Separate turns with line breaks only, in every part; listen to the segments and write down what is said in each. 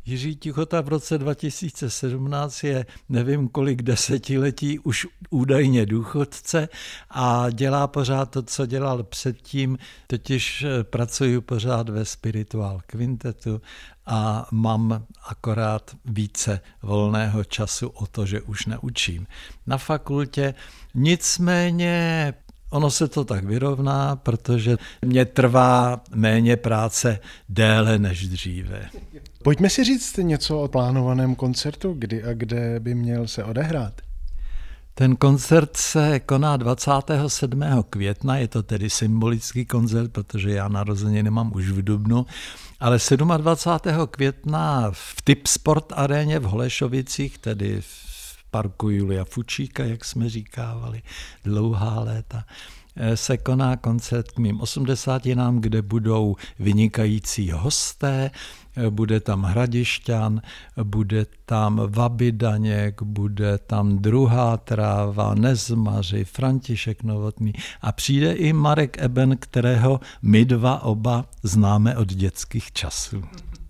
Jiří Tichota v roce 2017 je nevím kolik desetiletí už údajně důchodce a dělá pořád to, co dělal předtím, totiž pracuji pořád ve Spiritual Quintetu a mám akorát více volného času o to, že už neučím na fakultě. Nicméně ono se to tak vyrovná, protože mě trvá méně práce déle než dříve.
Pojďme si říct něco o plánovaném koncertu, kdy a kde by měl se odehrát.
Ten koncert se koná 27. května, je to tedy symbolický koncert, protože já narozeniny mám už v dubnu, ale 27. května v Typ Sport aréně v Holešovicích, tedy v parku Julia Fučíka, jak jsme říkávali, dlouhá léta, se koná koncert k mým 80, kde budou vynikající hosté, bude tam Hradišťan, bude tam Vaby Daněk, bude tam Druhá tráva, Nezmaři, František Novotný a přijde i Marek Eben, kterého my dva oba známe od dětských časů.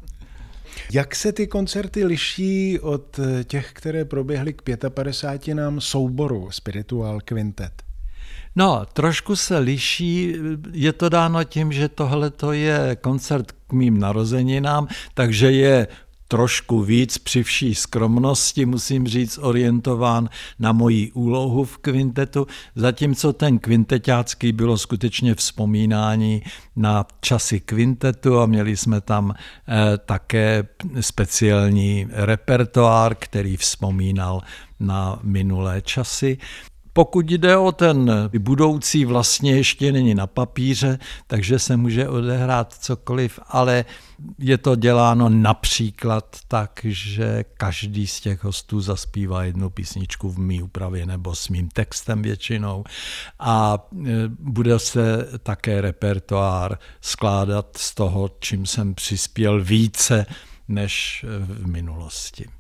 Jak se ty koncerty liší od těch, které proběhly k 55. souboru Spiritual Quintet?
No, trošku se liší, je to dáno tím, že tohleto je koncert k mým narozeninám, takže je trošku víc při vší skromnosti, musím říct, orientován na moji úlohu v kvintetu, zatímco ten kvinteťácký bylo skutečně vzpomínání na časy kvintetu a měli jsme tam také speciální repertoár, který vzpomínal na minulé časy. Pokud jde o ten budoucí, vlastně ještě není na papíře, takže se může odehrát cokoliv, ale je to děláno například tak, že každý z těch hostů zaspívá jednu písničku v mý úpravě nebo s mým textem většinou a bude se také repertoár skládat z toho, čím jsem přispěl více než v minulosti.